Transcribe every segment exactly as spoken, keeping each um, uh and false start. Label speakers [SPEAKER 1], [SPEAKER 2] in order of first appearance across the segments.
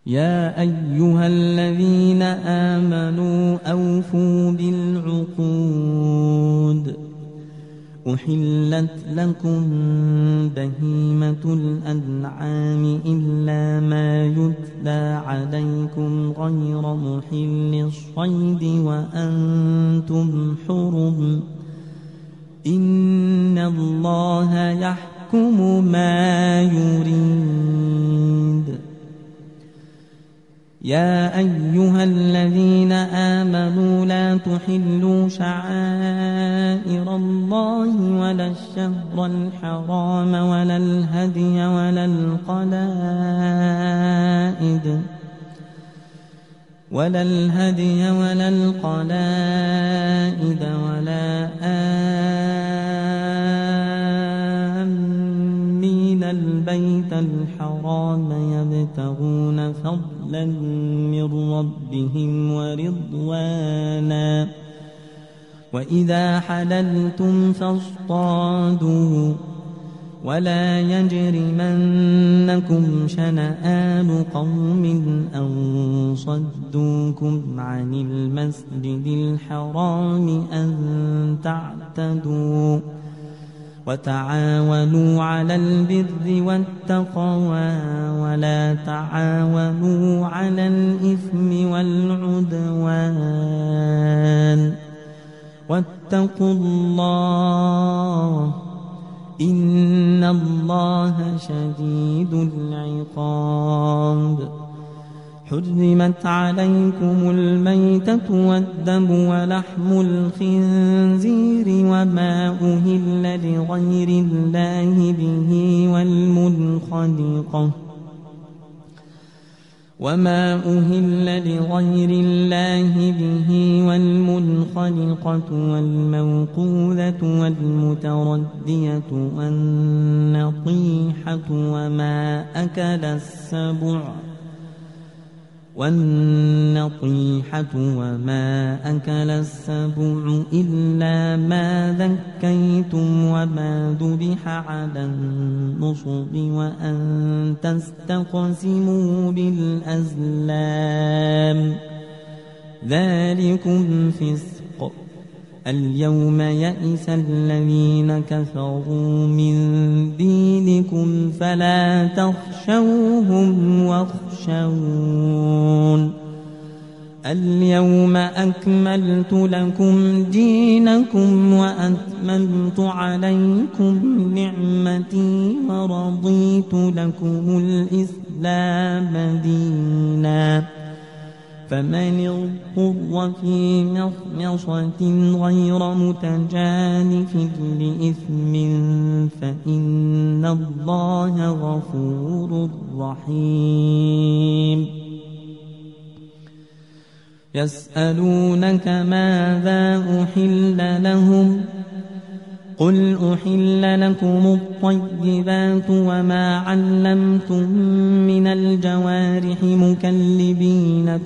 [SPEAKER 1] يا أيها الذين آمنوا أوفوا بالعقود أحلت لكم بهيمة الأنعام إلا ما يتلى عليكم غير محل الصيد وأنتم حرم إن الله يحكم ما يريد. يا أيها الذين آمنوا لا تحلوا شعائر الله ولا الشهر الحرام ولا الهدي ولا القلائد ولا الهدي ولا القلائد ولا آمين البيت الحرام يبتغون فضلا من ربهم ورضوانا وإذا حللتم فاصطادوا ولا يجرمنكم شنآن قوم أن صدوكم عن المسجد الحرام أن تعتدوا وتعاونوا على البر والتقوى ولا تعاونوا على الإثم والعدوان واتقوا الله إن الله شديد العقاب. حرمت عليكم الميتة والدم ولحم الخنزير وما أهل لغير الله به والمنخنقة وما أهل لغير الله به والمنخنقة والموقوذة والمتردية والنطيحة وما أكل السبع والنطيحة وما أكل السبع إلا ما ذكيتم وما ذبح على النصب وأن تستقسموا بالأزلام ذلكم فسق. اليوم يئس الذين كفروا من دينكم فلا تخشوهم واخشون اليوم أكملت لكم دينكم وأتممت عليكم نعمتي ورضيت لكم الإسلام دينا فمن اضطر في مخمصة غير متجانف لإثم فإن الله غفور رحيم. يسألونك ماذا أحل لهم قل أحل لكم الطيبات وما علمتم من الجوارح مكلبين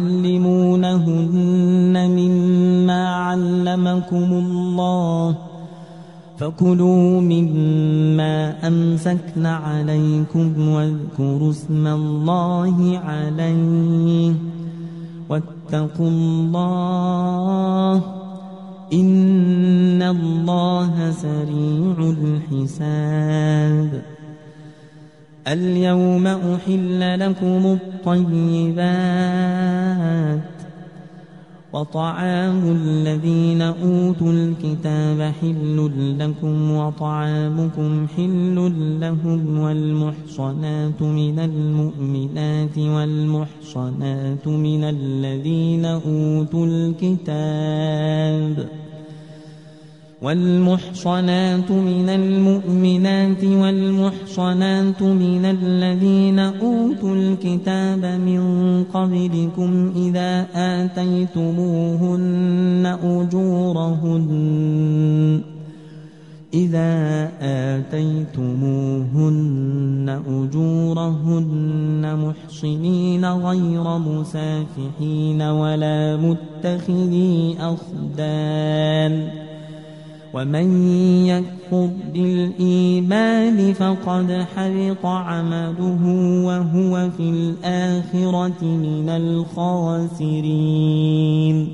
[SPEAKER 1] تعلمونهن مما علمكم الله فكلوا مما أمسكن عليكم واذكروا اسم الله عليه واتقوا الله إن الله سريع الحساب. اليوم أحل لكم الطيبات وطعام الذين أوتوا الكتاب حل لكم وطعامكم حل لهم والمحصنات من المؤمنات والمحصنات من الذين أوتوا الكتاب والمحصنات من المؤمنات والمحصنات من الذين أوتوا الكتاب من قبلكم إذا آتيتموهن أجورهن إذا آتيتموهن أجورهن محصنين غير مسافحين ولا متخذي أخدان ومن يكفر بالإيمان فقد حبط عمله وهو في الآخرة من الخاسرين.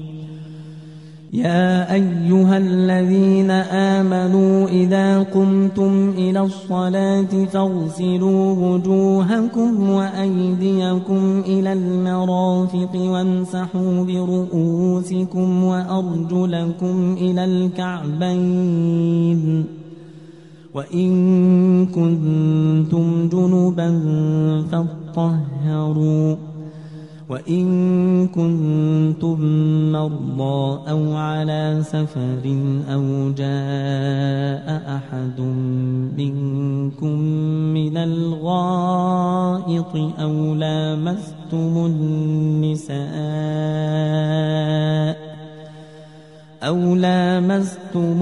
[SPEAKER 1] يا أيها الذين آمنوا إذا قمتم إلى الصلاة فاغسلوا وجوهكم وأيديكم إلى المرافق وامسحوا برؤوسكم وأرجلكم إلى الكعبين وإن كنتم جنبا فاطهروا وإن كنتم مرضى أو على سفر أو جاء أحد منكم من الغائط أو لامستم النساء أو لامستم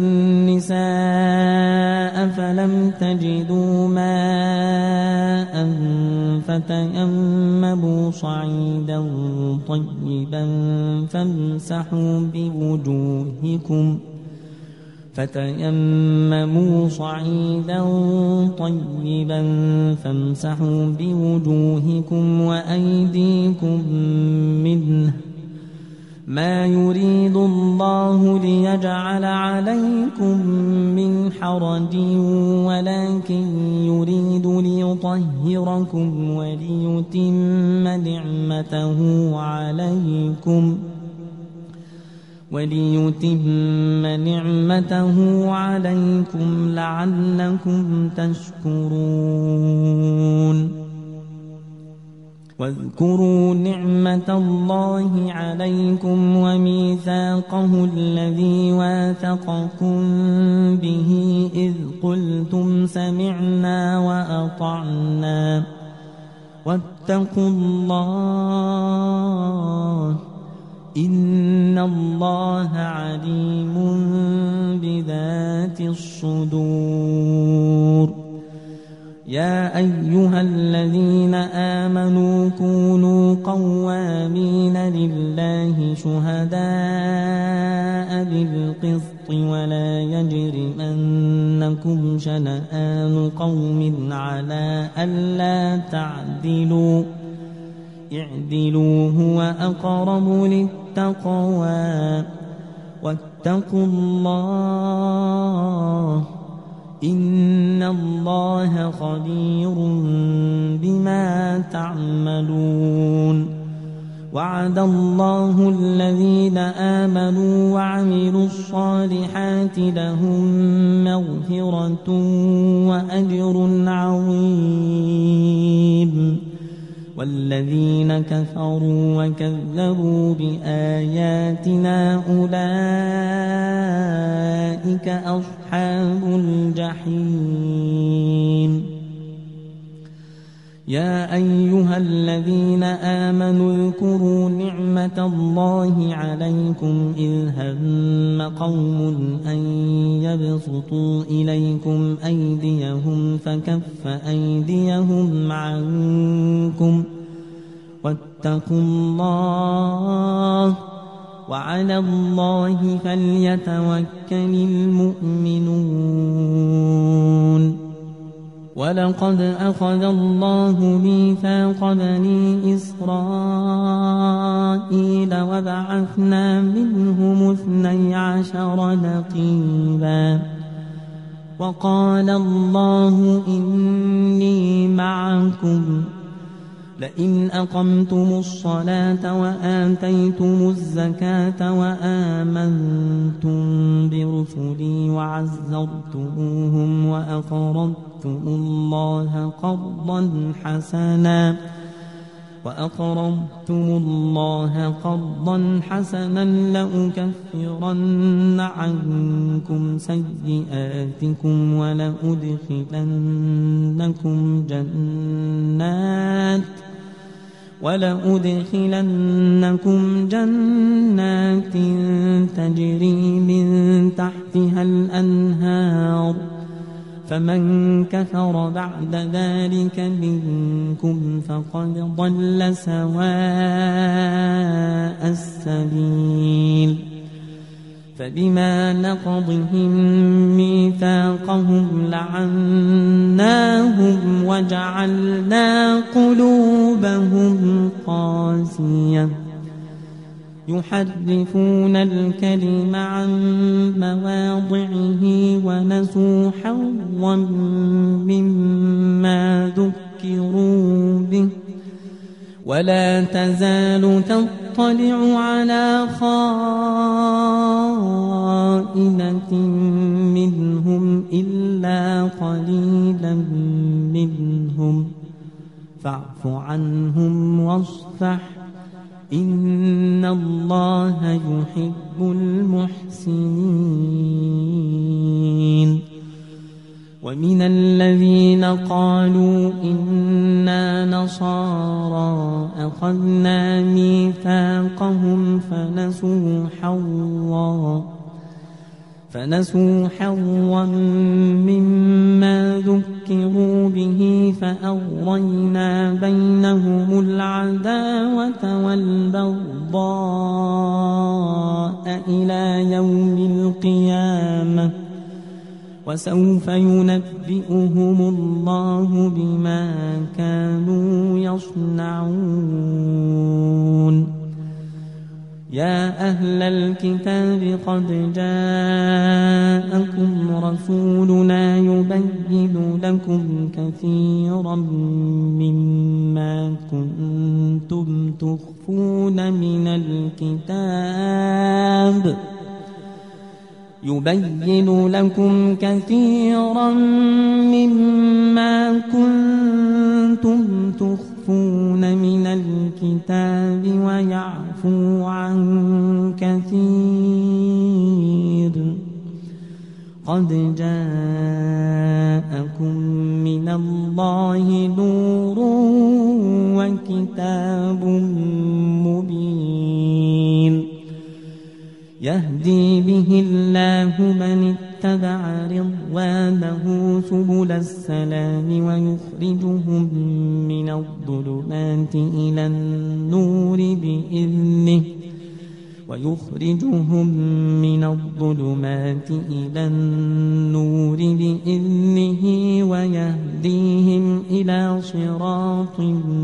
[SPEAKER 1] النساء فلم تجدوا ماء فتيمموا صعيدا طيبا فامسحوا بوجوهكم فتيمموا صعيدا طيبا فامسحوا بوجوهكم وأيديكم منه ما يريد الله ليجعل عليكم من حرج ولكن يريد ليطهركم وليتم نعمته عليكم وليتم نعمته عليكم لعلكم تشكرون. واذكروا نعمة الله عليكم وميثاقه الذي واثقكم به إذ قلتم سمعنا وأطعنا واتقوا الله إن الله عليم بذات الصدور. يا أيها الذين آمنوا كونوا قوامين لله شهداء بالقسط ولا يجرمنكم شنآن قوم على ألا تعدلوا اعدلوا هو أقرب للتقوى واتقوا الله إن الله خبير بما تعملون. وعد الله الذين آمنوا وعملوا الصالحات لهم مغفرة وأجر عظيم والذين كفروا وكذبوا بآياتنا أولئك أصحاب الجحيم. يا أيها الذين آمنوا اذكروا نعمة الله عليكم إذ هم قوم أن يبسطوا إليكم أيديهم فكف أيديهم عنكم واتقوا الله وعلى الله فليتوكل المؤمنون. ولقد أخذ الله ميثاق بني إسرائيل وبعثنا منهم اثني عشر نقيبا وقال الله إني معكم لئن أقمتم الصلاة وآتيتم الزكاة وآمنتم برسلي وعزرتموهم وأقرضتم الله قرضا حسنا وأقرضتم الله قرضا حسنا لأكفرن عنكم سيئاتكم ولأدخلنكم جنات ولأدخلنكم جنات تجري من تحتها الأنهار فمن كفر بعد ذلك منكم فقد ضل سواء السبيل. فبما نقضهم ميثاقهم لعناهم وجعلنا قلوبهم قاسية يحرفون الكلم عن مواضعه ونسوا حظا مما ذكروا به ولا تزال تطلع على خائنة منهم إلا قليلا منهم فاعف عنهم واصفح إن الله يحب المحسنين ومن الذين قالوا إنا نصارى أخذنا ميثاقهم فنسوا حظا فنسوا حظا مما ذكروا به فأغرينا بينهم العداوة والبغضاء إلى يوم القيامة وسوف ينبئهم الله بما كانوا يصنعون يا أهل الكتاب قد جاءكم رسولنا يبين لكم كثيرا مما كنتم تخفون من الكتاب يبين لكم كثيرا مما كنتم تخفون من الكتاب ويعفو عن كثير قد جاءكم من الله نور وكتاب مبين يهدي به الله من اتبع رضوانه سبل السلام ويخرجهم من الظلمات إلى النور بإذنه ويخرجهم من الظلمات إلى النور بإذنه ويهديهم إلى صراط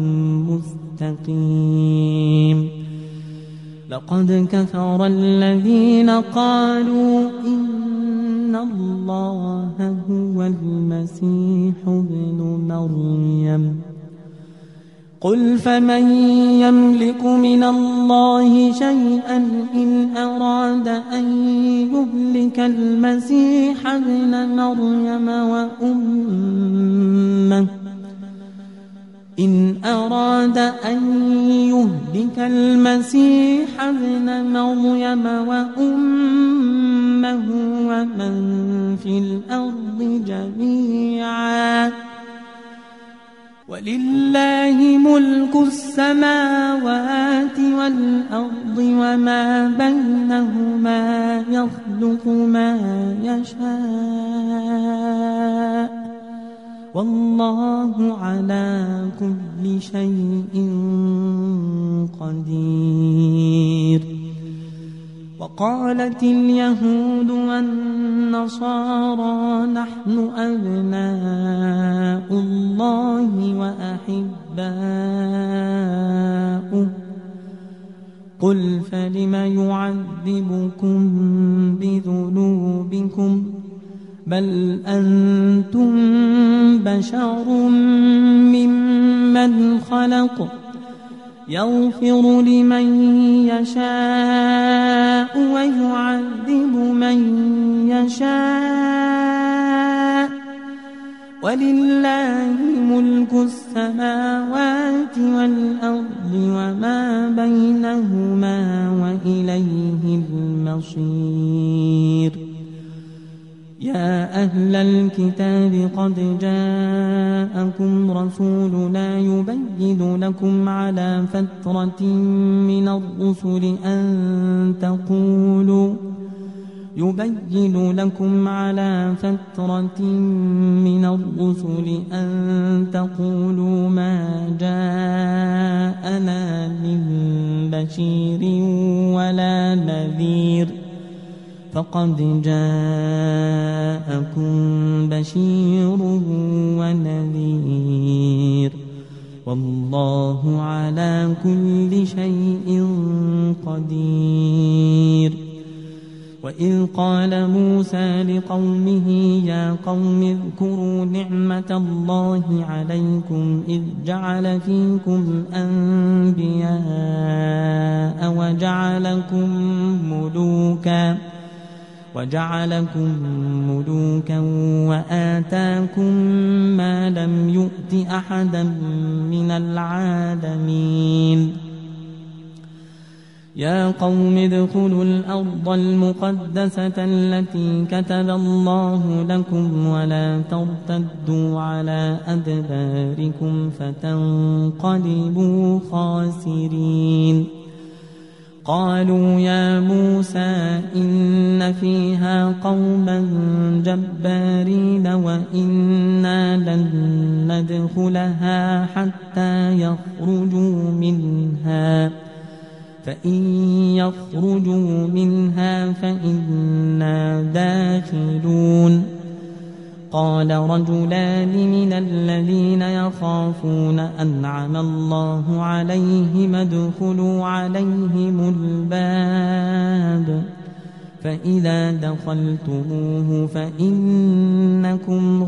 [SPEAKER 1] مستقيم لقد كفر الذين قالوا إن الله هو المسيح ابن مريم قل فمن يملك من الله شيئا إن أراد أن يهلك المسيح ابن مريم وأمه إن أراد أن يهلك المسيح ابن مريم وأمه ومن في الأرض جميعا ولله ملك السماوات والأرض وما بينهما يخلق ما يشاء والله على كل شيء قدير وقالت اليهود والنصارى نحن أبناء الله وأحباؤه قل فلم يعذبكم بذنوبكم بل أنتم بشر ممن خلق يغفر لمن يشاء ويعذب من يشاء ولله ملك السماوات والأرض وما بينهما وإليه المصير يا أهل الكتاب قد جاءكم رسولنا يبين لكم على فترة من الرسل أن تقولوا يبين لكم على فترة من الرسل أن تقولوا ما جاءنا من بشير ولا نذير فقد جاءكم بشير ونذير والله على كل شيء قدير. وإذ قال موسى لقومه يا قوم اذكروا نعمة الله عليكم إذ جعل فيكم أنبياء وجعلكم ملوكا وجعلكم ملوكا وآتاكم ما لم يؤت أحدا من العالمين. يا قوم ادخلوا الأرض المقدسة التي كتب الله لكم ولا ترتدوا على أدباركم فتنقلبوا خاسرين. قالوا يا موسى إن فيها قوما جبارين وإنا لن ندخلها حتى يخرجوا منها فإن يخرجوا منها فإنا داخلون. قال رجلان من الذين يخافون أنعم الله عليهم ادخلوا عليهم الباب فإذا دخلتموه فإنكم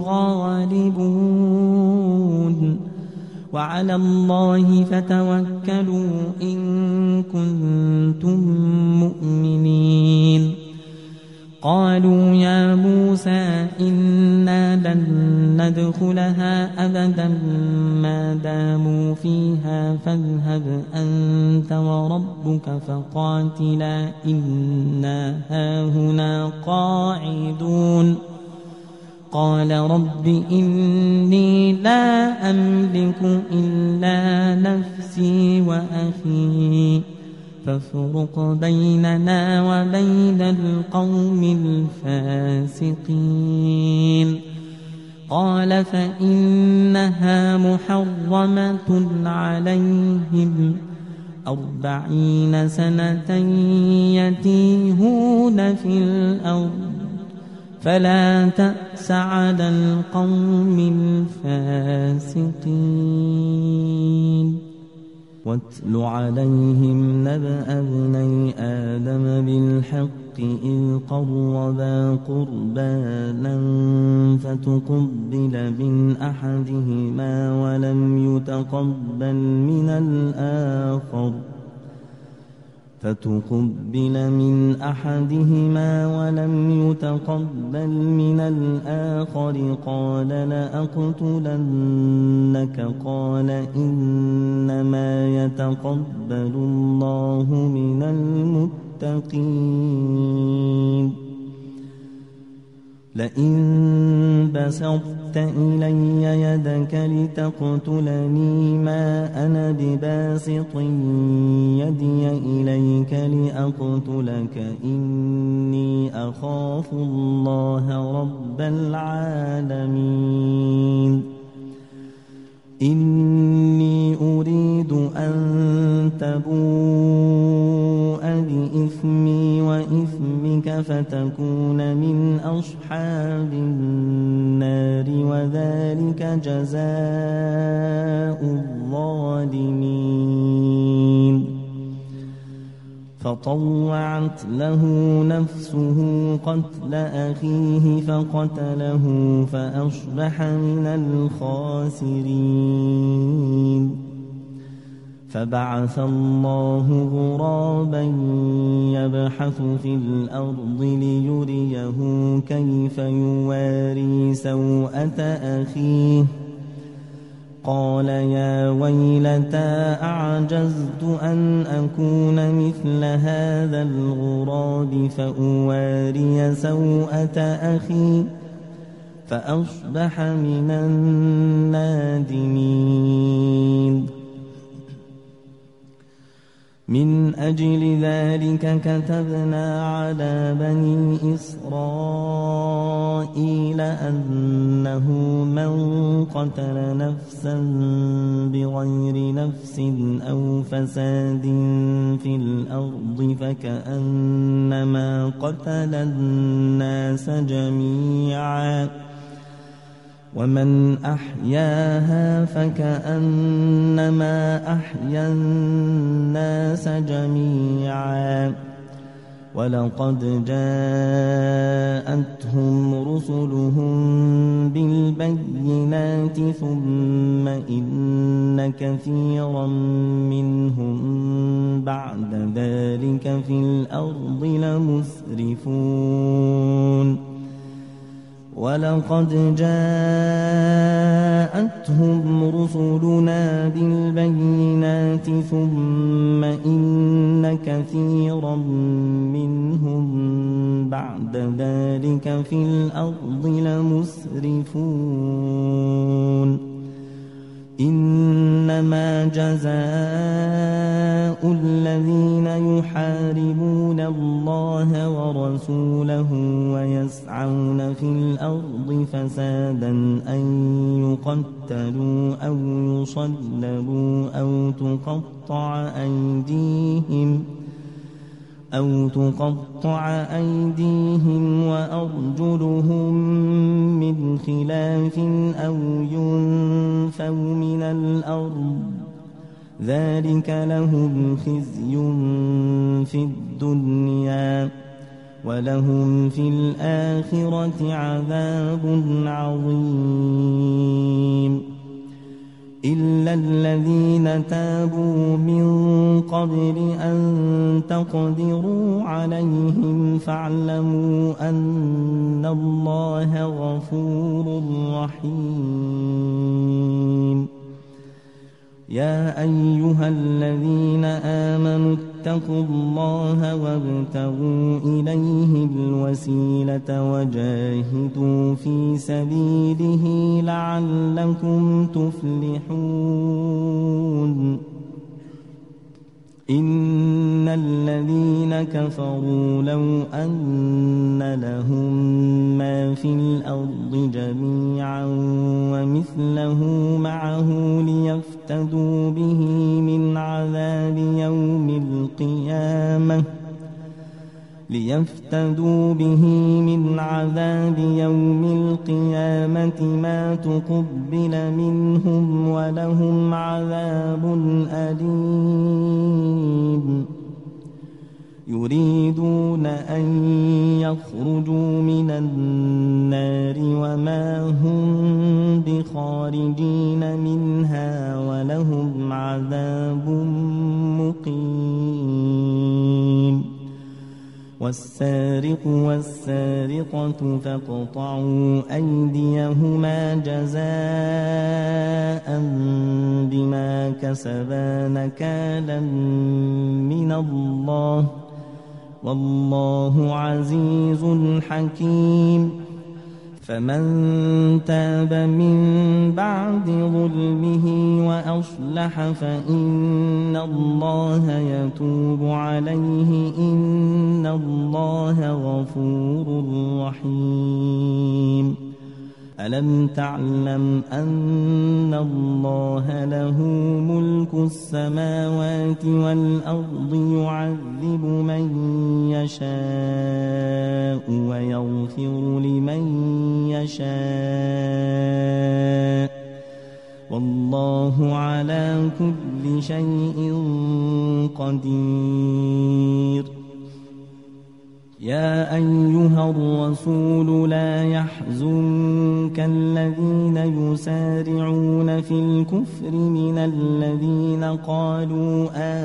[SPEAKER 1] غالبون وعلى الله فتوكلوا إن كنتم مؤمنين. قالوا يا موسى إنا لن ندخلها أبدا ما داموا فيها فاذهب أنت وربك فقاتلا إنا هاهنا قاعدون. قال رب إني لا أملك إلا نفسي وأخي فافرق بيننا وبين القوم الفاسقين. قال فإنها محرمة عليهم أربعين سنة يتيهون في الأرض فلا تأس على القوم الفاسقين. واتل عليهم نبأ ابني آدم بالحق إذ قربا قربانا فتقبل من أحدهما ولم يتقبل من الآخر فتقبل من أحدهما ولم يتقبل من الآخر قال لأقتلنك قال إنما يتقبل الله من المتقين. لئن بسطت إلي يدك لتقتلني ما أنا بباسط يدي إليك لأقتلك إني أخاف الله رب العالمين. إني أريد أن تبوء بإثمي وإثمك فتكون من أصحاب النار وذلك جزاء الظالمين. فطوعت له نفسه قتل أخيه فقتله فأصبح من الخاسرين. فبعث الله غرابا يبحث في الأرض ليريه كيف يواري سوءة أخيه قال يا ويلتى أعجزت أن أكون مثل هذا الغراب فأواري سوءة أخي فأصبح من النادمين. من أجل ذلك كتبنا على بني إسرائيل أنه من قتل نفسا بغير نفس أو فساد في الأرض فكأنما قتل الناس جميعا ومن أحياها فكأنما أحيا الناس جميعا ولقد جاءتهم رسلهم بالبينات ثم إن كثيرا منهم بعد ذلك في الأرض لمسرفون ولقد جاءتهم رسلنا بالبينات ثم إن كثيرا منهم بعد ذلك في الأرض لمسرفون إنما جزاء الذين يحاربون الله ورسوله ويسعون في الأرض فسادا أن يقتلوا أو يصلبوا أو تقطع أيديهم أو تقطع أيديهم وأرجلهم من خلاف أو ينفوا من الأرض ذلك لهم خزي في الدنيا ولهم في الآخرة عذاب عظيم إلا الذين تابوا من قبل أن تقدروا عليهم فاعلموا أن الله غفور رحيم يا أيها الذين آمنوا اتقوا الله وابتغوا إليه الوسيلة وجاهدوا في سبيله لعلكم تفلحون إن الذين كفروا لو أن لهم ما في الأرض جميعا ومثله معه ليفتدوا به من عذاب يوم القيامة ليفتدوا به من عذاب يوم القيامة ما تقبل منهم ولهم عذاب أليم يريدون أن يخرجوا من النار وما هم بخارجين منها ولهم عذاب مقيم والسارق والسارقة فاقطعوا أيديهما جزاء بما كسبا نكالا من الله والله عزيز حكيم فمن تاب من بعد ظلمه وأصلح فإن الله يتوب عليه إن الله غفور رحيم ألم تعلم أن الله له ملك السماوات والأرض يعذب من يشاء ويغفر لمن يشاء والله على كل شيء قدير يا أيها الرسول لا يحزنك الذين يسارعون في الكفر من الذين قالوا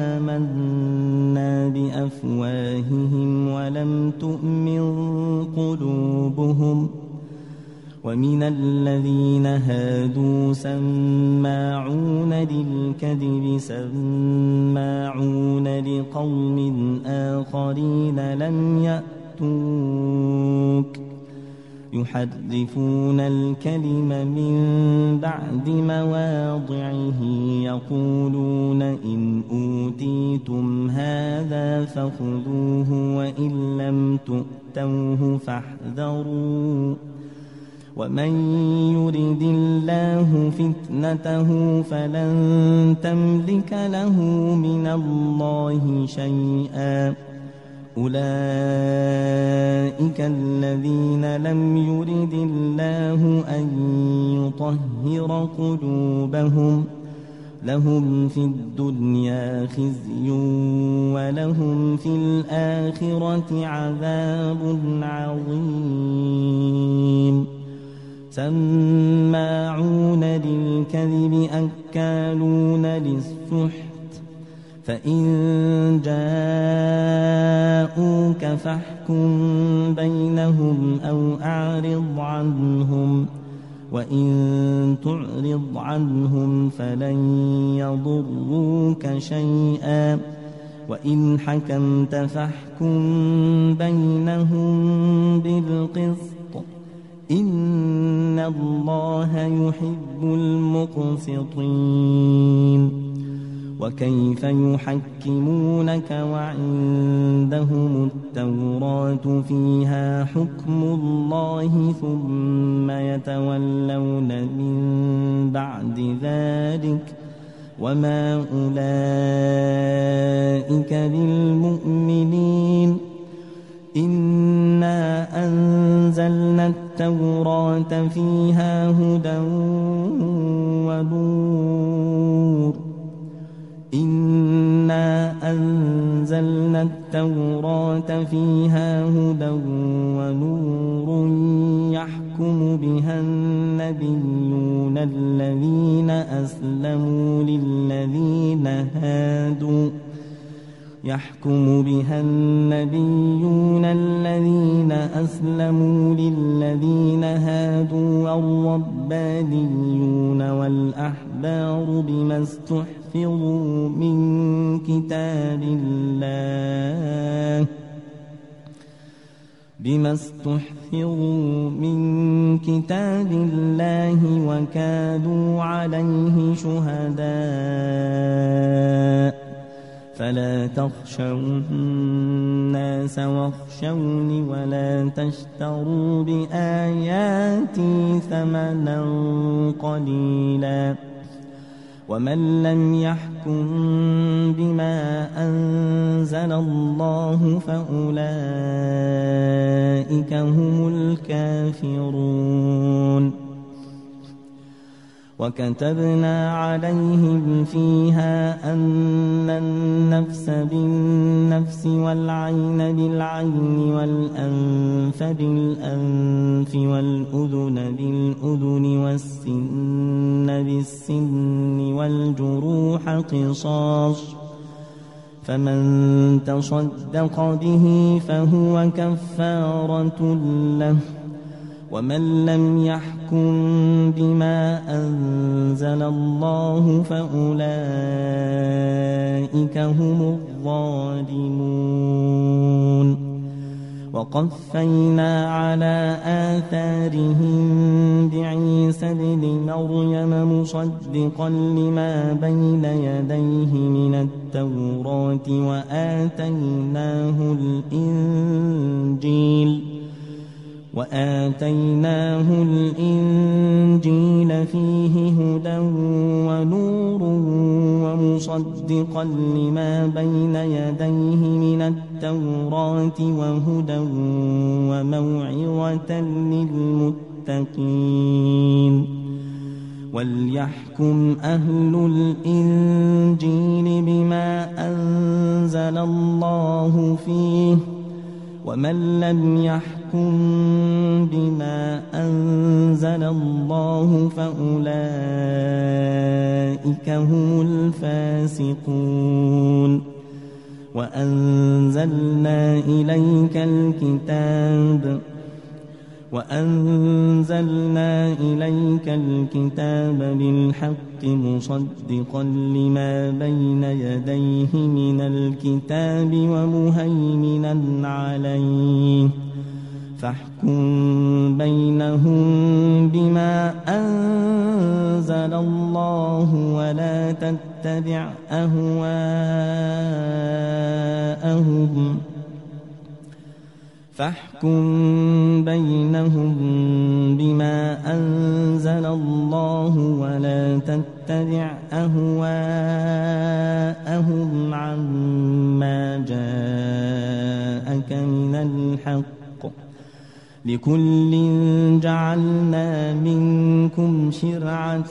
[SPEAKER 1] آمنا بأفواههم ولم تؤمن قلوبهم ومن الذين هادوا سماعون للكذب سماعون لقوم آخرين لم يأتوك يحرفون الكلم من بعد مواضعه يقولون إن أوتيتم هذا فخذوه وإن لم تؤتوه فاحذروا ومن يرد الله فتنته فلن تملك له من الله شيئا أولئك الذين لم يرد الله أن يطهر قلوبهم لهم في الدنيا خزي ولهم في الآخرة عذاب عظيم سماعون للكذب أكالون للسحت فإن جاءوك فاحكم بينهم أو أعرض عنهم وإن تعرض عنهم فلن يضروك شيئا وإن حكمت فاحكم بينهم بالقسط إن الله يحب المقسطين وكيف يحكمونك وعندهم التوراة فيها حكم الله ثم يتولون من بعد ذلك وما أولئك بالمؤمنين إنا أنزلنا التوراة فيها هدى ونور إنا أنزلنا التوراة فيها هدى ونور يحكم بها النبيون الذين أسلموا للذين هادوا يحكم بها النبيون الذين أسلموا للذين هادوا والربانيون والأحبار بما استحفظوا من كتاب الله بما استحفظوا من كتاب الله وكانوا عليه شهداء فلا تخشوا الناس واخشوني ولا تشتروا بآياتي ثمنا قليلا ومن لم يحكم بما أنزل الله فأولئك هم الكافرون وكتبنا عليهم فيها أن النفس بالنفس والعين بالعين والأنف بالأنف والأذن بالأذن والسن بالسن والجروح قصاص فمن تصدق به فهو كفارة له ومن لم يحكم بما أنزل الله فأولئك هم الظالمون وقفينا على آثارهم بعيسى ابن مريم مصدقا لما بين يديه من التوراة وآتيناه الإنجيل وآتيناه الإنجيل فيه هدى ونور ومصدقا لما بين يديه من التوراة وهدى وموعظة للمتقين وليحكم أهل الإنجيل بما أنزل الله فيه ومن لم يحكم بما أنزل الله فأولئك هم الفاسقون وأنزلنا إليك الكتاب وأنزلنا إليك الكتاب بالحق مصدقا لما بين يديه من الكتاب ومهيمنا عليه فاحكم بينهم بما أنزل الله ولا تتبع أهواءهم فاحكم بينهم بما أنزل الله ولا تتبع أهواءهم عما جاءك من الحق لكل جعلنا منكم شرعة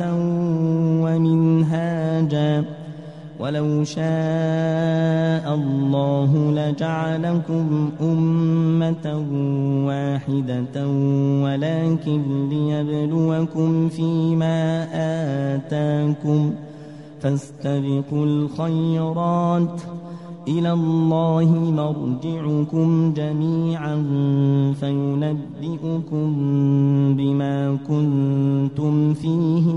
[SPEAKER 1] ومنهاجا ولو شاء الله لجعلكم أمة واحدة ولكن ليبلوكم فيما آتاكم فاستبقوا الخيرات إلى الله مرجعكم جميعا فينبئكم بما كنتم فيه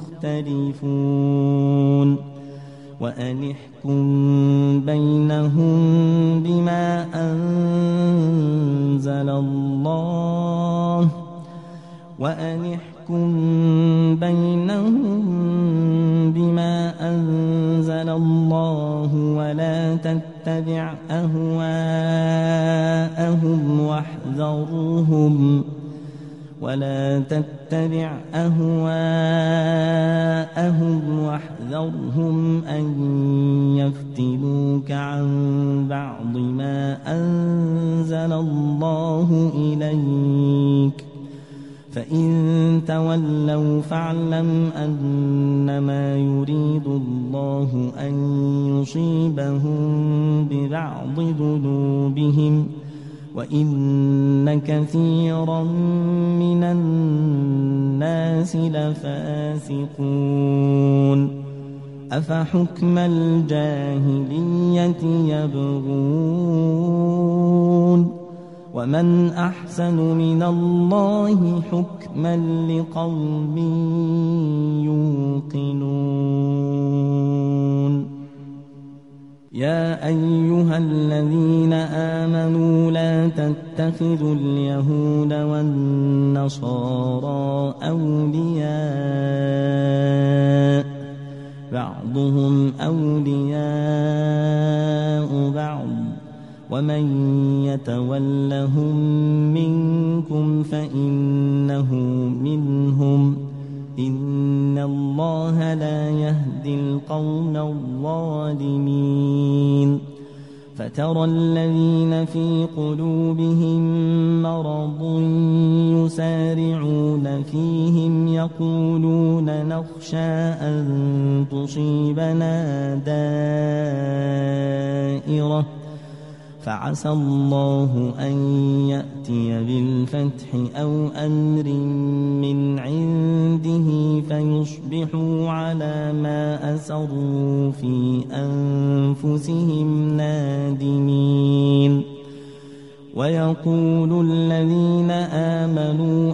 [SPEAKER 1] تختلفون وأن احكم بينهم بما أنزل الله وأن احكم بينهم بما أنزل الله ولا تتبع أهواءهم واحذرهم ولا تتبع أهواءهم واحذرهم أن يفتنوك عن بعض ما أنزل الله إليك فإن تولوا فاعلم أنما يريد الله أن يصيبهم ببعض ذنوبهم وإن كثيرا من الناس لفاسقون أفحكم الجاهلية يبغون ومن أحسن من الله حكما لقوم يوقنون يا أيها الذين آمنوا لا تتخذوا اليهود والنصارى أولياء بعضهم أولياء بعض ومن يتولهم منكم فإنه منهم إن الله لا يهدي القوم الظالمين فترى الذين في قلوبهم مرض يسارعون فيهم يقولون نخشى أن تصيبنا دائرة فعسى الله أن يأتي بالفتح أو أمر من عنده فيصبحوا على ما أسروا في أنفسهم نادمين ويقول الذين آمنوا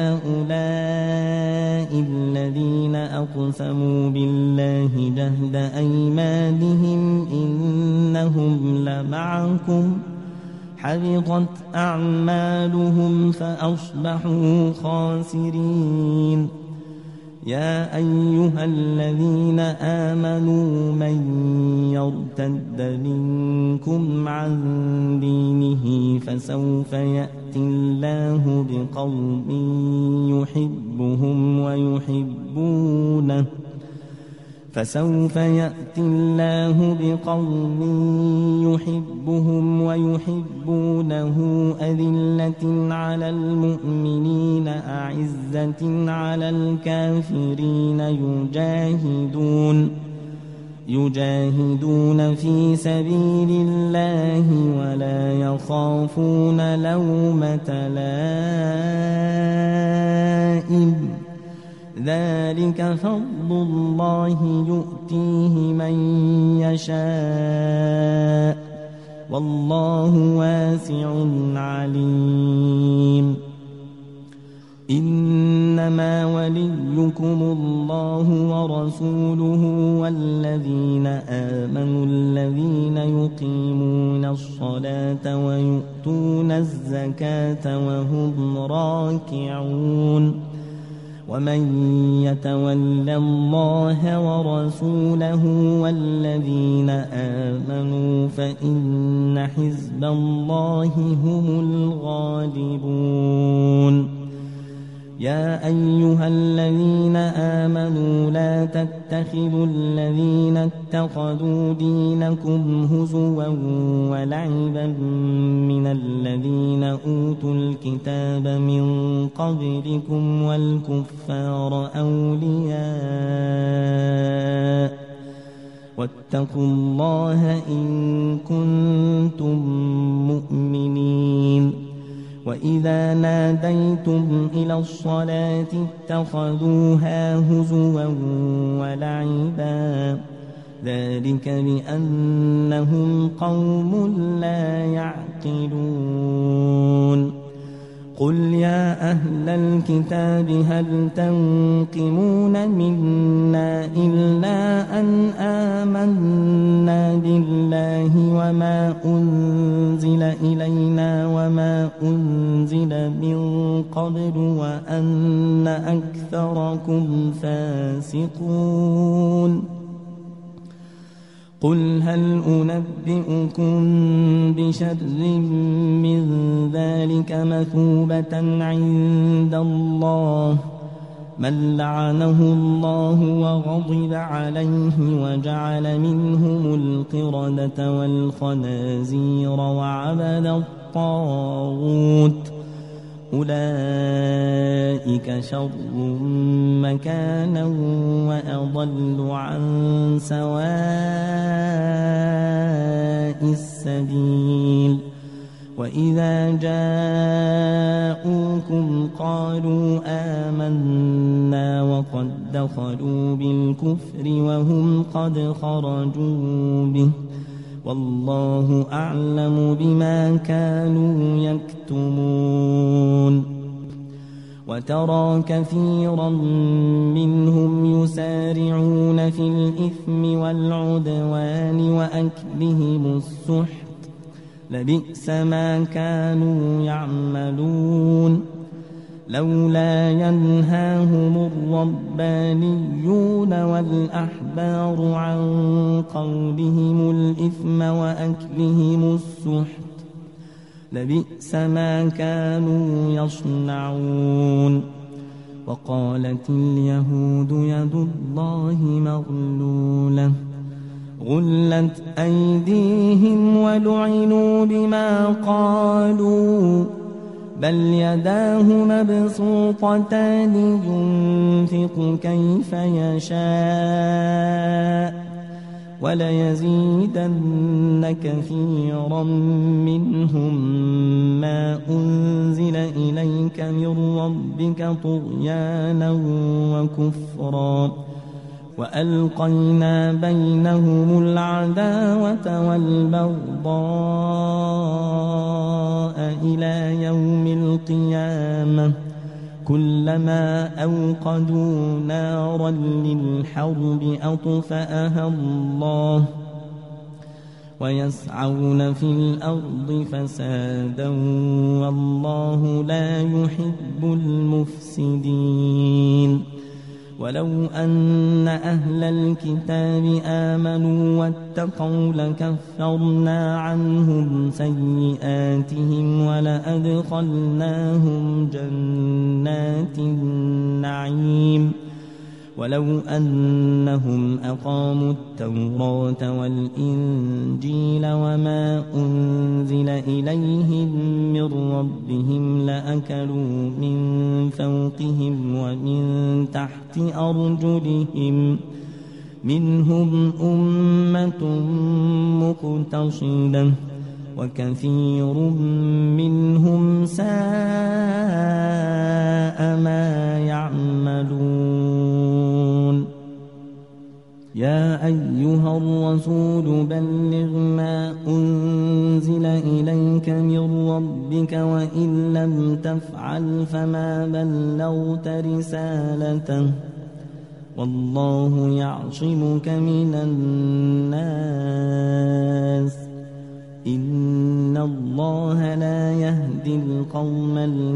[SPEAKER 1] أهؤلاء الذين أقسموا بالله جهد أيمانهم إنهم لمعكم حبطت أعمالهم فأصبحوا خاسرين يا أيها الذين آمنوا من يرتد منكم عن دينه فسوف يأتي الله بقوم يحبهم ويحبونه فسوف يأتي الله بقوم يحبهم ويحبونه أذلة على المؤمنين أعزة على الكافرين يجاهدون يجاهدون في سبيل الله ولا يخافون لومة لائم ذلك فضل الله يؤتيه من يشاء والله واسع عليم إنما إنما وليكم الله ورسوله والذين آمنوا الذين يقيمون الصلاة ويؤتون الزكاة وهم راكعون ومن يتول الله ورسوله والذين آمنوا فإن حزب الله هم الغالبون يا أيها الذين آمنوا لا تتخذوا الذين اتخذوا دينكم هزوا ولعبا من الذين أوتوا الكتاب من قبلكم والكفار أولياء واتقوا الله إن كنتم مؤمنين وإذا ناديتم إلى الصلاة اتخذوها هزوا ولعبا ذلك بأنهم قوم لا يعقلون قل يا أهل الكتاب هل تنقمون منا إلا أن آمنا بالله وما أنزل إلينا وما أنزل من قبل وأن أكثركم فاسقون قل هل أنبئكم بشر من ذلك مثوبة عند الله من لعنه الله وغضب عليه وجعل منهم القردة والخنازير وعبد الطاغوت أولئك شر مكانا وأضل عن سواء السبيل وإذا جاءوكم قالوا آمنا وقد دخلوا بالكفر وهم قد خرجوا به والله أعلم بما كانوا يكتمون وترى كثيرا منهم يسارعون في الإثم والعدوان وأكلهم السحت لبئس ما كانوا يعملون لولا ينهاهم الربانيون والأحبار عن قولهم الإثم وأكلهم السحت لبئس ما كانوا يصنعون وقالت اليهود يد الله مغلولة غلت أيديهم ولعنوا بما قالوا بل يداه مبسوطتان ينفق كيف يشاء وليزيدن كثيرا منهم ما أنزل إليك من ربك طغيانا وكفرا وألقينا بينهم العداوة والبغضاء إلى يوم القيامة كلما أوقدوا نارا للحرب أطفأها الله ويسعون في الأرض فسادا والله لا يحب المفسدين ولو أن أهل الكتاب آمنوا واتقوا لكفرنا عنهم سيئاتهم ولأدخلناهم جنات النعيم ولو أنهم أقاموا التوراة والإنجيل وما أنزل إليهم من ربهم لأكلوا من فوقهم ومن تحت أرجلهم منهم أمة مقتصدة وكثير منهم ساء ما يعملون يا أيها الرسول بلغ ما أنزل إليك من ربك وإن لم تفعل فما بلغت رسالته والله يعصمك من الناس إن الله لا يهدي القوم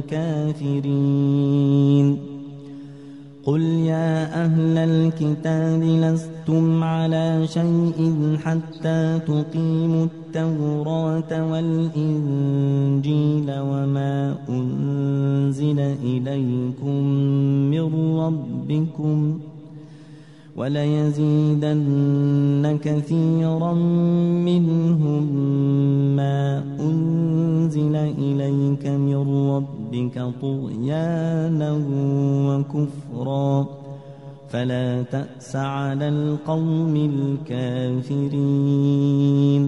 [SPEAKER 1] الكافرين قل يا أهل الكتاب لستم على شيء حتى تقيموا التوراة والإنجيل وما أنزل إليكم من ربكم وليزيدن كثيرا منهم ما أنزل إليك من ربك طغيانا وكفرا فلا تأس على القوم الكافرين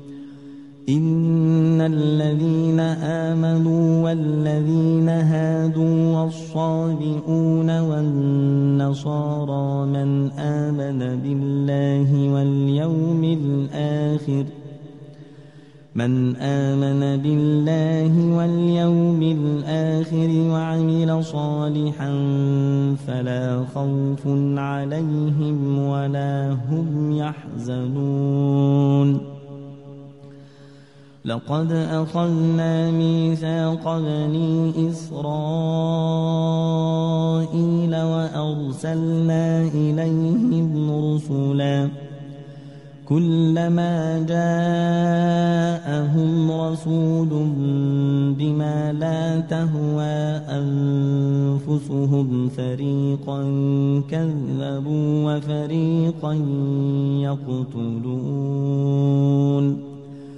[SPEAKER 1] إن الذين آمنوا والذين هادوا والصابئون والنصارى من آمن بالله واليوم الآخر من آمن بالله واليوم الآخر وعمل صالحا فلا خوف عليهم ولا هم يحزنون لقد أخذنا ميثاق بني إسرائيل وأرسلنا إليهم رسلا كلما جاءهم رسول بما لا تهوى أنفسهم فريقا كذبوا وفريقا يقتلون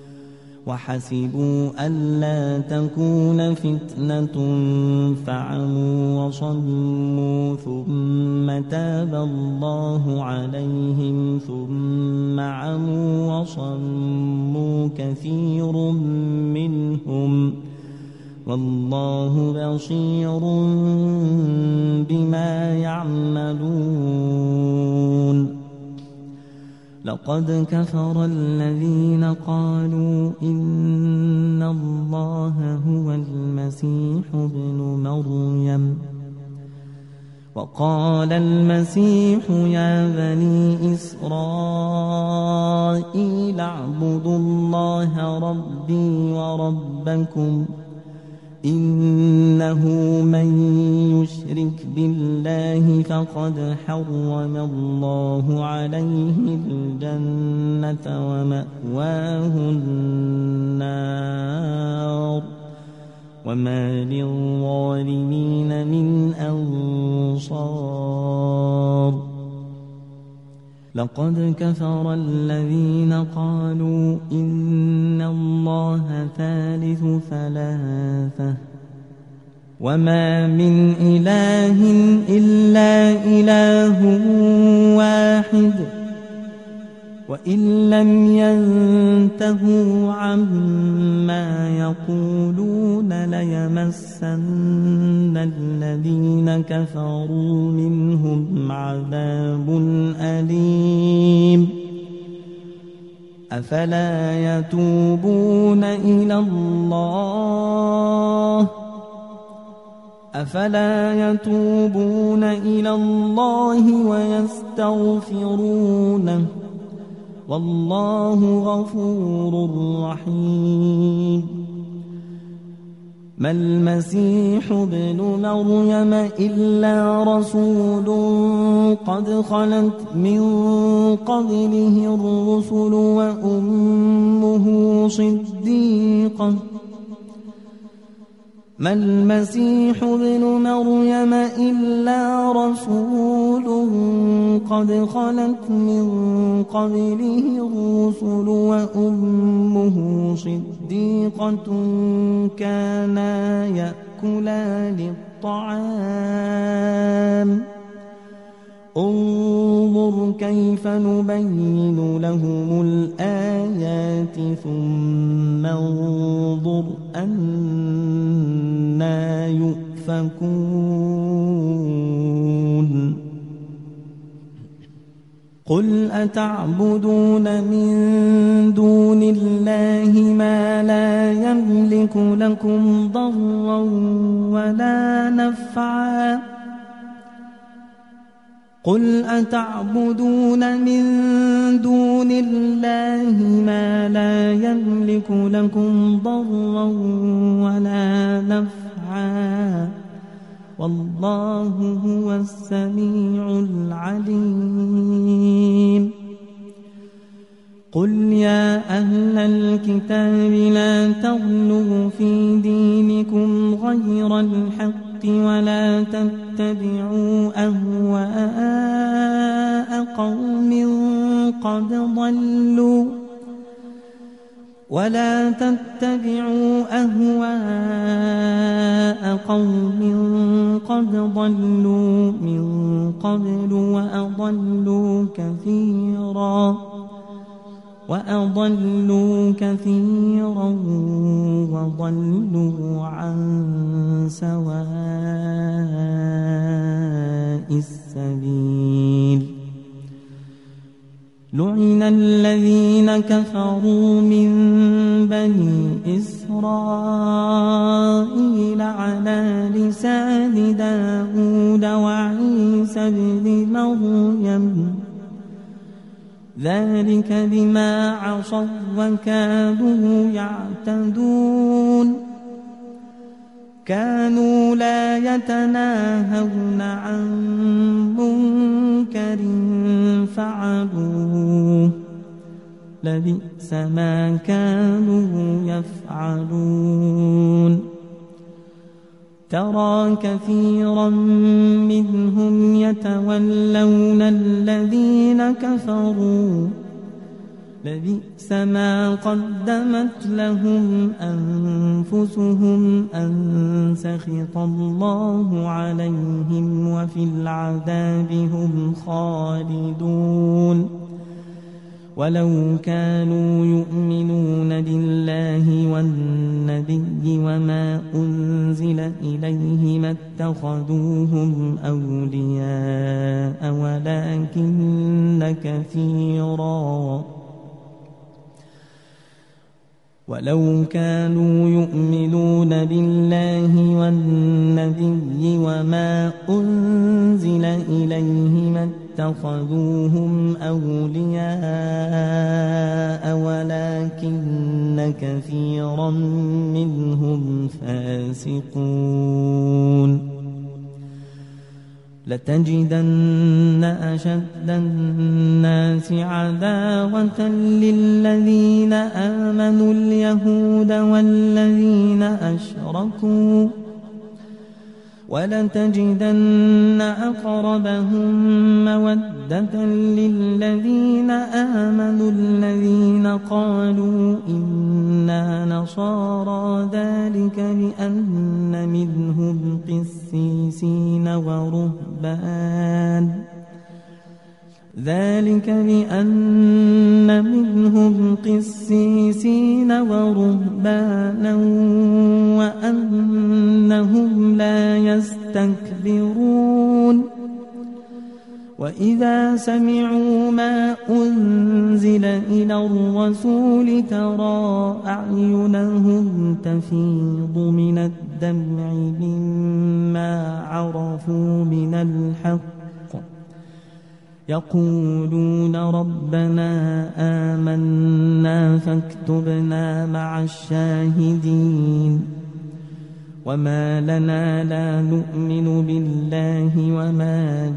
[SPEAKER 1] وحسبوا ألا تكون فتنة فعموا وصموا ثم تاب الله عليهم ثم عموا وصموا كثير منهم والله بصير بما يعملون لقد كفر الذين قالوا إن الله هو المسيح ابن مريم وقال المسيح يا بني إسرائيل اعبدوا الله ربي وربكم إنه من يشرك بالله فقد حرم الله عليه الجنة ومأواه النار وما للظالمين من أنصار لقد كفر الذين قالوا إن الله ثالث ثلاثة وما من إله إلا إله واحد وإن لم ينتهوا عما يقولون ليمسن الذين كفروا منهم عذاب أليم أفلا يتوبون إلى الله أفلا يتوبون إلى الله ويستغفرونه والله غفور رحيم ما المسيح ابن مريم إلا رسول قد خلت من قبله الرسل وأمه صديقة ما المسيح ابن مريم إلا رسول قد خلت من قبله الرسل وأمه صديقة كانا يأكلان الطعام انظر كيف نبين لهم الآيات ثم انظر أنا يؤفكون. قل أتعبدون من دون الله ما لا يملك لكم ضرا ولا نفعا قل أتعبدون من دون الله ما لا يملك لكم ضرا ولا نفعا والله هو السميع العليم قل يا أهل الكتاب لا تغلوا في دينكم غير الحق ولا تتبعوا أهواء قوم قد ضلوا ولا تتبعوا أهواء قوم قد ضلوا من قبل وأضلوا كثيرا وأضلوا كثيرا وضلوا عن سواء السبيل لعن الذين كفروا من بني إسرائيل على لسان داود وعيسى بن مريم ذلك بما عصوا وكانوا يعتدون كانوا لا يتناهون عن منكر فعلوه لبئس ما كانوا يفعلون ترى كثيرا منهم يتولون الذين كفروا لبئس ما قدمت لهم أنفسهم أن سخط الله عليهم وفي العذاب هم خالدون ولو كانوا يؤمنون بالله والنبي وما أنزل إليه ما اتخذوهم أولياء ولكن كثيرا ولو كانوا يؤمنون بالله والنبي وما أنزل إليه ما اتخذوهم أولياء ولكن كثيرا منهم فاسقون لتجدن أشد الناس عداوة للذين آمنوا اليهود والذين أشركوا ولتجدن أقربهم مودة للذين آمنوا الذين قالوا إنا نصارى ذلك بأن منهم قسيسين ورهبان ذلك بأن منهم قسيسين ورهبانا وأنهم لا يستكبرون وإذا سمعوا ما أنزل إلى الرسول ترى أعينهم تفيض من الدمع مما عرفوا من الحق يقولون ربنا آمنا فاكتبنا مع الشاهدين وما لنا لا نؤمن بالله وما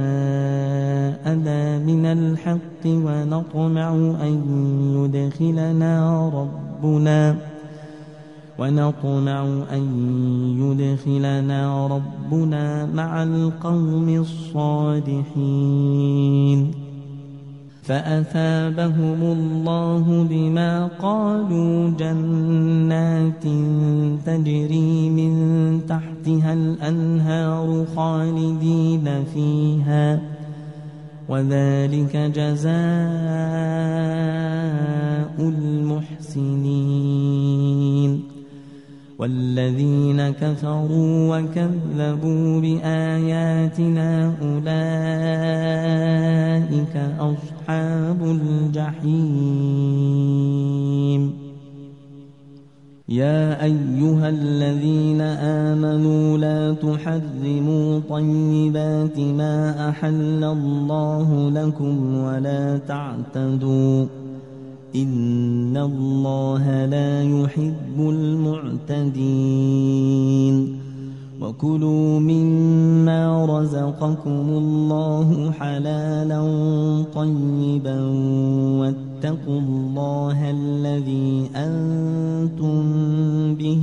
[SPEAKER 1] جاءنا من الحق ونطمع أن يدخلنا ربنا ونطمع أن يدخلنا ربنا مع القوم الصالحين فأثابهم الله بما قالوا جنات تجري من تحتها الأنهار خالدين فيها وذلك جزاء المحسنين والذين كفروا وكذبوا بآياتنا أولئك أصحاب الجحيم. يا أيها الذين آمنوا لا تحرموا طيبات ما أحل الله لكم ولا تعتدوا إن الله لا يحب المعتدين. وكلوا مما رزقكم الله حلالا طيبا واتقوا الله الذي أنتم به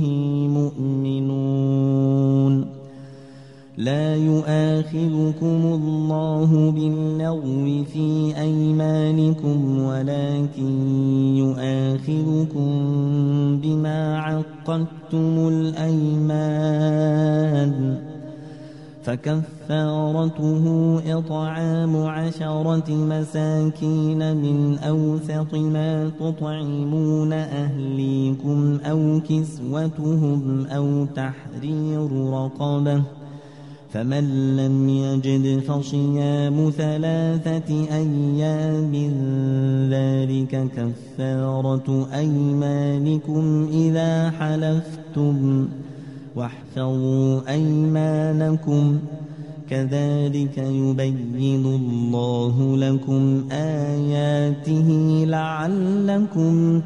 [SPEAKER 1] مؤمنون. لا يؤاخذكم الله باللغو في أيمانكم ولكن يؤاخذكم بما عقدتم الأيمان فكفارته إطعام عشرة مساكين من أوسط ما تطعمون أهليكم أو كسوتهم أو تحرير رقبة فمن لم يجد فصيام ثلاثة أيام ذلك كفارة أيمانكم إذا حلفتم واحفظوا أيمانكم كذلك يبين الله لكم آياته لعلكم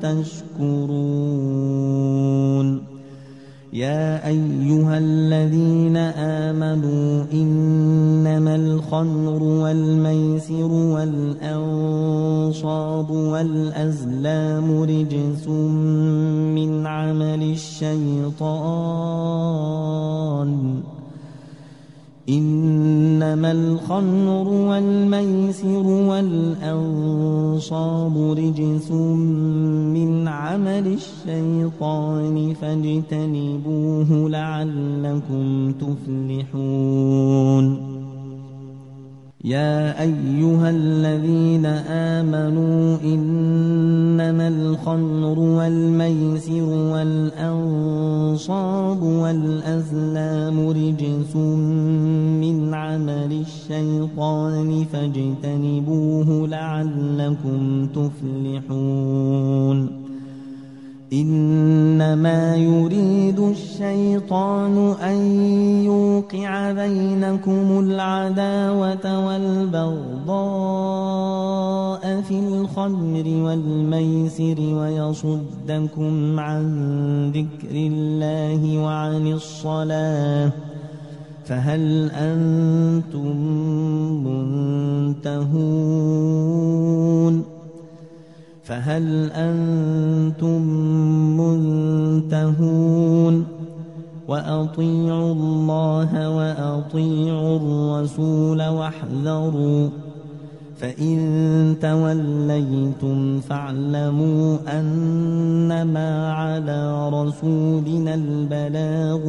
[SPEAKER 1] تشكرون. يا أيها الذين آمنوا إنما الخمر والميسر والأنصاب والأزلام رجس من عمل الشيطان إنما الخمر والميسر والأنصاب رجس من عمل الشيطان فاجتنبوه لعلكم تفلحون. يا أيها الذين آمنوا إنما الخمر والميسر والأنصاب والأزلام رجس من عمل الشيطان فاجتنبوه لعلكم تفلحون. إنما يريد الشيطان أن يوقع بينكم العداوة والبغضاء في الخمر والميسر ويصدكم عن ذكر الله وعن الصلاة فهل أنتم منتهون فهل أنتم منتهون وأطيعوا الله وأطيعوا الرسول واحذروا فإن توليتم فاعلموا أنما على رسولنا البلاغ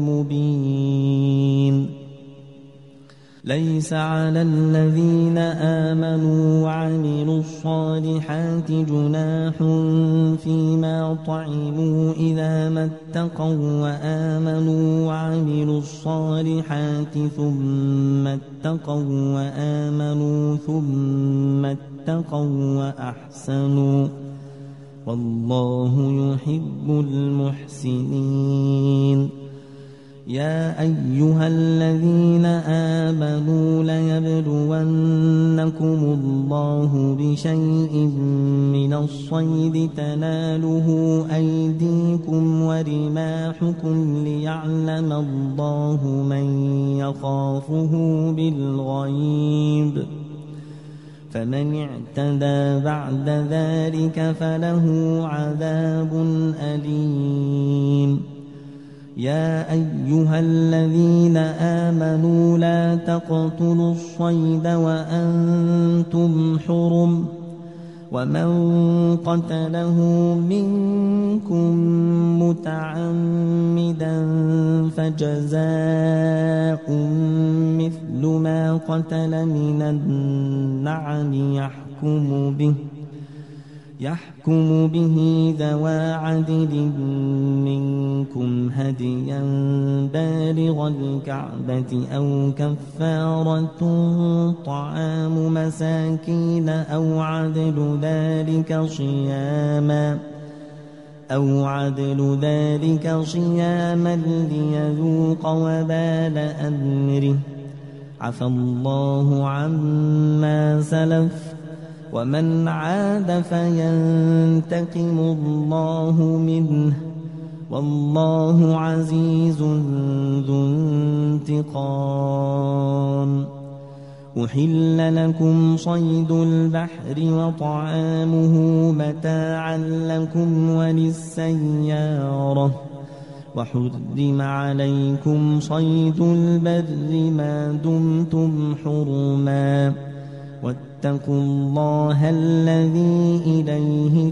[SPEAKER 1] المبين. ليس على الذين آمنوا وعملوا الصالحات جناح فيما طعموا إذا ما اتقوا وآمنوا وعملوا الصالحات ثم اتقوا وآمنوا ثم اتقوا وأحسنوا والله يحب المحسنين. يا أيها الذين آمنوا ليبلونكم الله بشيء من الصيد تناله أيديكم ورماحكم ليعلم الله من يخافه بالغيب فمن اعتدى بعد ذلك فله عذاب أليم. يا أيها الذين آمنوا لا تقتلوا الصيد وأنتم حرم ومن قتله منكم متعمدا فجزاء مثل ما قتل من النعم يحكم به يحكم به ذوى عدل منكم هديا بالغ الكعبة أو كفارة طعام مساكين أو عدل ذلك صياما أو عدل ذلك صياما ليذوق وبال أمره عفى الله عما سلف ومن عاد فينتقم الله منه والله عزيز ذو انتقام. أحل لكم صيد البحر وطعامه متاعا لكم وللسيارة وحرم عليكم صيد البر ما دمتم حرما واتقوا الله الذي إليه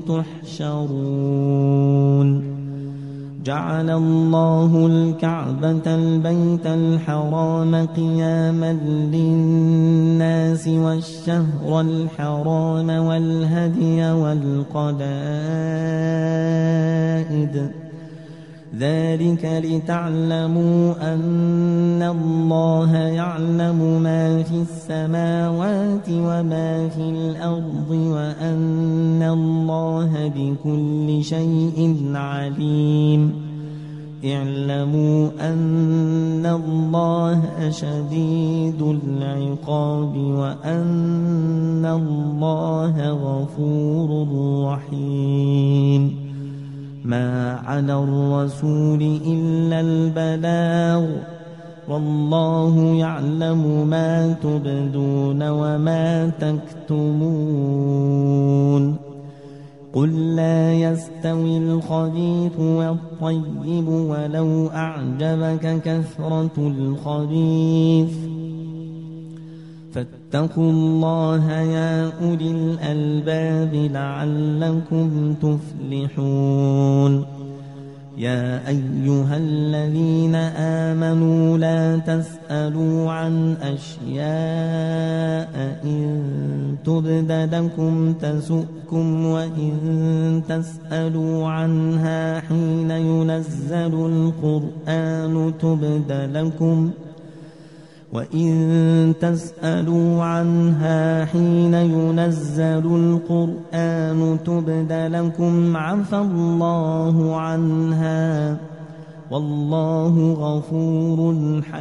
[SPEAKER 1] تحشرون. جعل الله الكعبة البيت الحرام قياما للناس والشهر الحرام والهدي والقلائد ذلك لتعلموا أن الله يعلم ما في السماوات وما في الأرض وأن الله بكل شيء عليم. اعلموا أن الله شديد العقاب وأن الله غفور رحيم. ما على الرسول إلا البلاغ والله يعلم ما تبدون وما تكتمون. قل لا يستوي الخبيث والطيب ولو أعجبك كثرة الخبيث فاتقوا الله يا أولي الألباب لعلكم تفلحون. يا أيها الذين آمنوا لا تسألوا عن أشياء إن تبد لكم تسؤكم وإن تسألوا عنها حين ينزل القرآن تبد لكم وإن تسألوا عنها حين ينزل القرآن تبد لكم عفى الله عنها والله غفور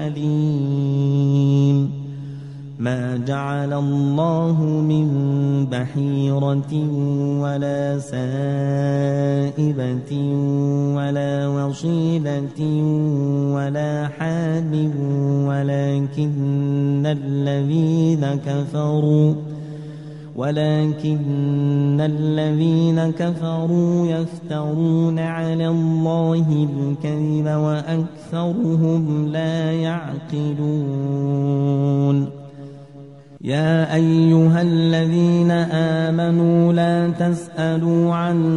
[SPEAKER 1] حليم. ما جعل الله من بحيرة ولا سائبة ولا وصيلة ولا حام ولكن الذين كفروا ولكن الذين كفروا يفترون على الله الكذب وأكثرهم لا يعقلون. يا أيها الذين آمنوا لا تسألوا عن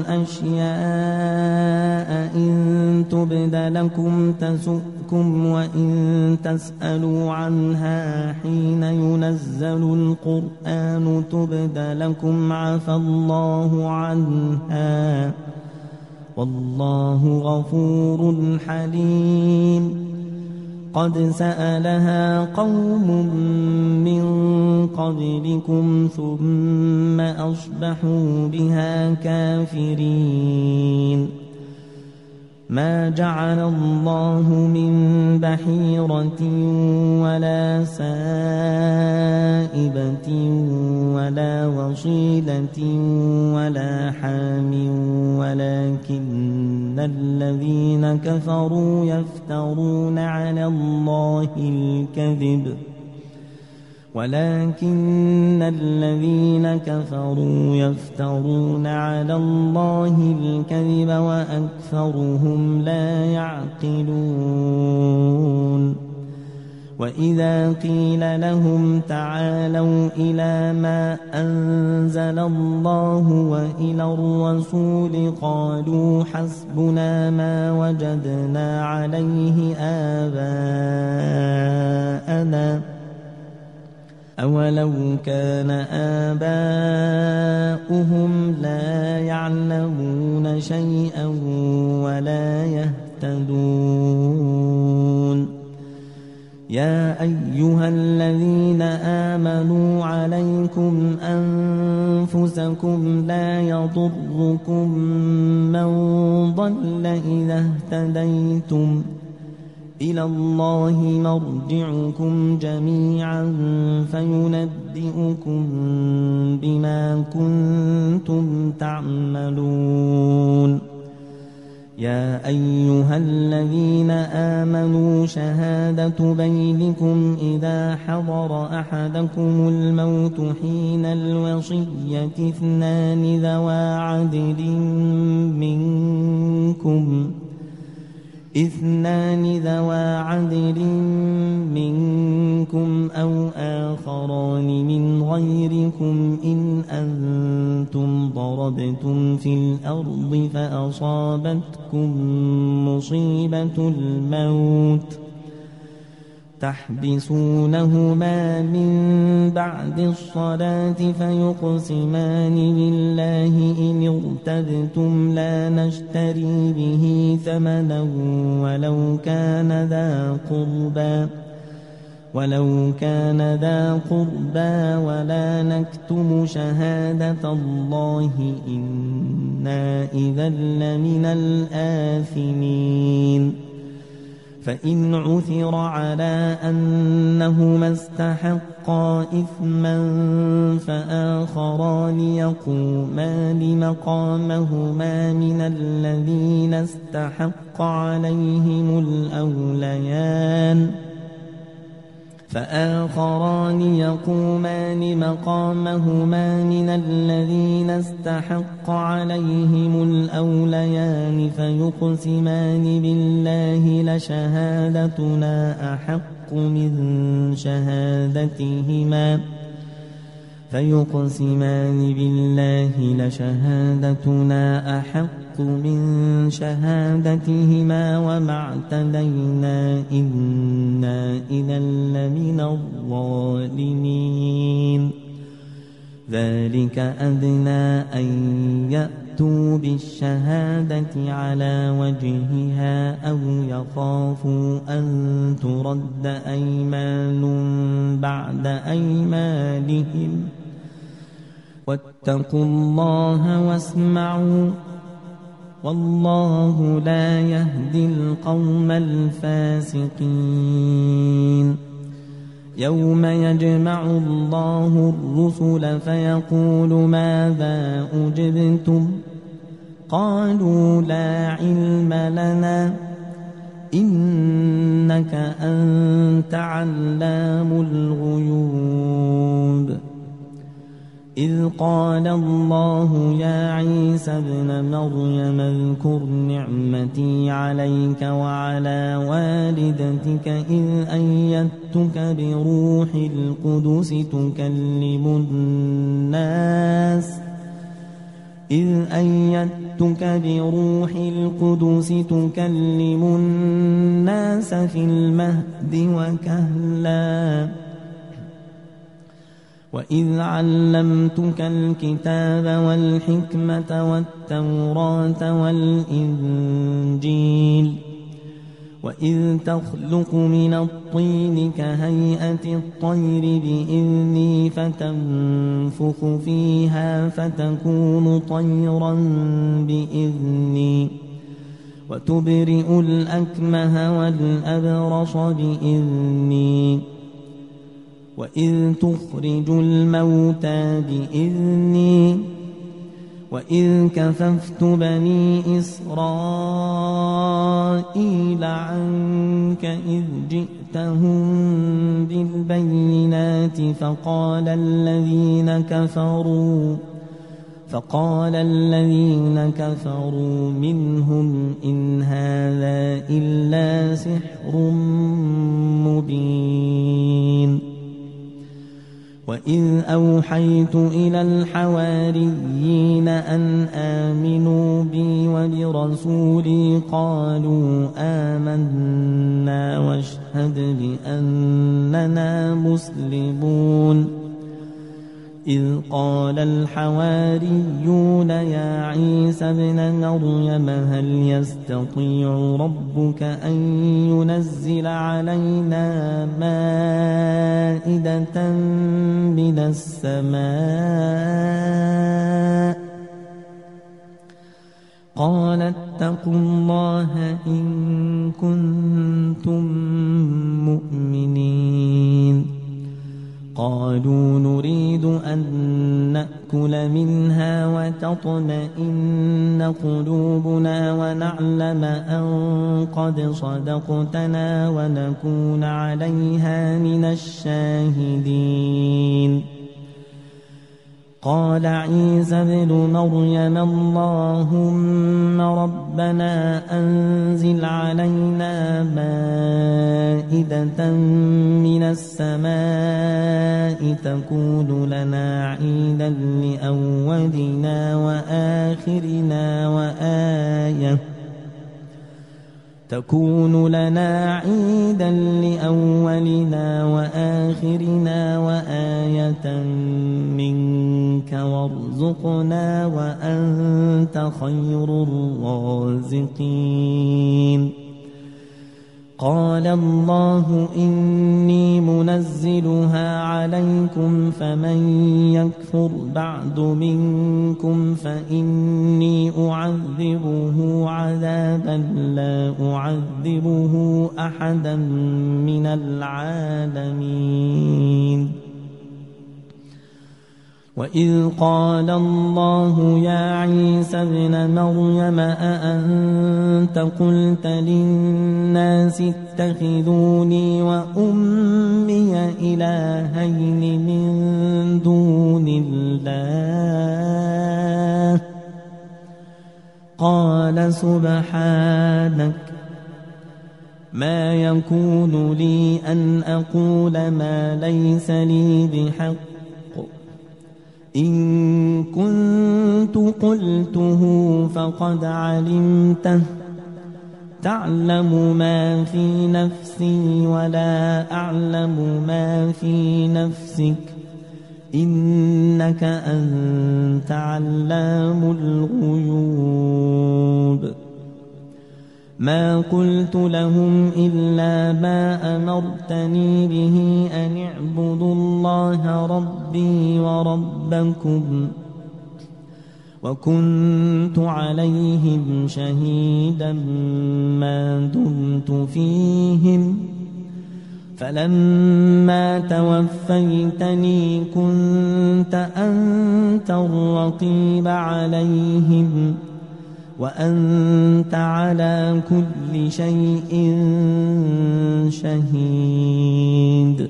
[SPEAKER 1] أشياء إن تبد لكم تسؤكم وإن تسألوا عنها حين ينزل القرآن تبد لكم عفى الله عنها والله غفور حليم. قد سألها قوم من قبلكم ثم أصبحوا بها كافرين. ما جعل الله من بحيرة ولا سائبة ولا وصيلة ولا حام ولكن الذين كفروا يفترون على الله الكذب ولكن الذين كفروا يفترون على الله الكذب وأكثرهم لا يعقلون. وإذا قيل لهم تعالوا إلى ما أنزل الله وإلى الرسول قالوا حسبنا ما وجدنا عليه آباءنا أولو كان آباؤهم لا يعلمون شيئا ولا يهتدون يا أيها الذين آمنوا عليكم أنفسكم لا يضركم من ضل إذا اهتديتم إلى الله مرجعكم جميعا فينبئكم بما كنتم تعملون يا أيها الذين آمنوا شهادة بينكم إذا حضر أحدكم الموت حين الوصية اثنان ذوى عدل منكم اثنان ذوى عدل منكم أو آخران من غيركم إن أنتم ضربتم في الأرض فأصابتكم مصيبة الموت تحبسونهما من بعد الصلاة فيقسمان بالله إن ارتبتم لا نشتري به ثمنا ولو كان ذا قربى ولو كان ذا قربى ولا نكتم شهادة الله إنا إذا لمن الآثمين فإن عثر على أنهما استحقا إثما فآخران يقومان مقامهما من الذين استحق عليهم الأوليان فآخران يقومان مقامهما من الذين استحق عليهم الأوليان فيقسمان بالله لشهادتنا أحق من شهادتهما فيقسمان بالله لشهادتنا أحق من شهادتهما وما اعتدينا إنا إذا لمن الظالمين ذلك أدنى أن يأتوا بالشهادة على وجهها أو يخافوا أن ترد أيمان بعد أيمانهم واتقوا الله واسمعوا والله لا يهدي القوم الفاسقين يوم يجمع الله الرسل فيقول ماذا أجبتم قالوا لا علم لنا إنك أنت علام الغيوب إذ قال الله يا عيسى ابن مريم اذكر نعمتي عليك وعلى والدتك إذ أيدتك بروح القدس تكلم الناس إذ أيدتك بروح القدس تكلم الناس في المهد وكهلا وإذ علمتك الكتاب والحكمة والتوراة والإنجيل وإذ تخلق من الطين كهيئة الطير بإذني فتنفخ فيها فتكون طيرا بإذني وتبرئ الأكمه والأبرص بإذني وإذ تخرج الموتى بإذني وإذ كففت بني إسرائيل عنك إذ جئتهم بالبينات فقال الذين كفروا فقال الذين كفروا منهم إن هذا إلا سحر مبين وإذ أوحيت إلى الحواريين أن آمنوا بي وبرسولي قالوا آمنا لنا واشهد بأننا مسلمون إذ قال الحواريون يا عيسى ابن مريم هل يستطيع ربك أن ينزل علينا مائدة من السماء قال اتقوا الله إن كنتم مؤمنين قالوا نريد أن نأكل منها وتطمئن قلوبنا ونعلم أن قد صدقتنا ونكون عليها من الشاهدين قال عيسى ابن مريم اللهم ربنا أنزل علينا مائدة من السماء تكون لنا عيدا لأولنا وآخرنا وآية تكون لنا عيدا لأولنا وآخرنا وآية منك وارزقنا وأنت خير الرازقين قال الله إني منزلها عليكم فمن يكفر بعد منكم فإني أعذبه عذابا لا أعذبه أحدا من العالمين وإذ قال الله يا عيسى ابن مريم أأنت قلت للناس اتخذوني وأمي إلهين من دون الله قال سبحانك ما يكون لي أن أقول ما ليس لي بحق إن كنت قلته فقد علمته تعلم ما في نفسي ولا أعلم ما في نفسك إنك أنت علام الغيوب ما قلت لهم إلا ما أمرتني به أن اعبدوا الله ربي وربكم وكنت عليهم شهيدا ما دمت فيهم فلما توفيتني كنت أنت الرقيب عليهم وأنت على كل شيء شهيد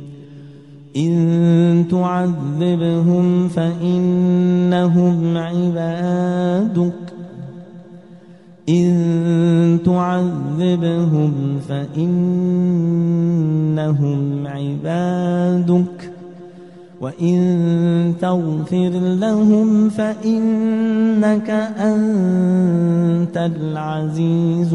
[SPEAKER 1] إن تعذبهم فإنهم عبادك إن تعذبهم فإنهم عبادك وإن تغفر لهم فإنك أنت العزيز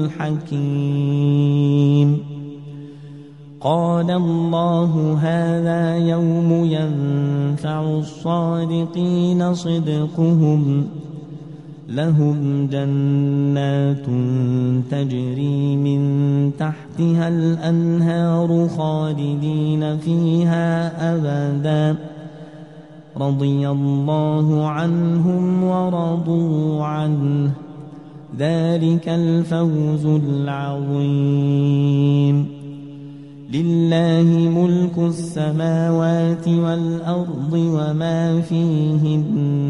[SPEAKER 1] الحكيم قال الله هذا يوم ينفع الصادقين صدقهم لهم جنات تجري من تحتها الأنهار خالدين فيها أبدا رضي الله عنهم ورضوا عنه ذلك الفوز العظيم لله ملك السماوات والأرض وما فيهن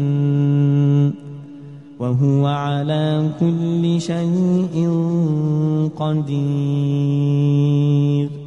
[SPEAKER 1] وهو على كل شيء قدير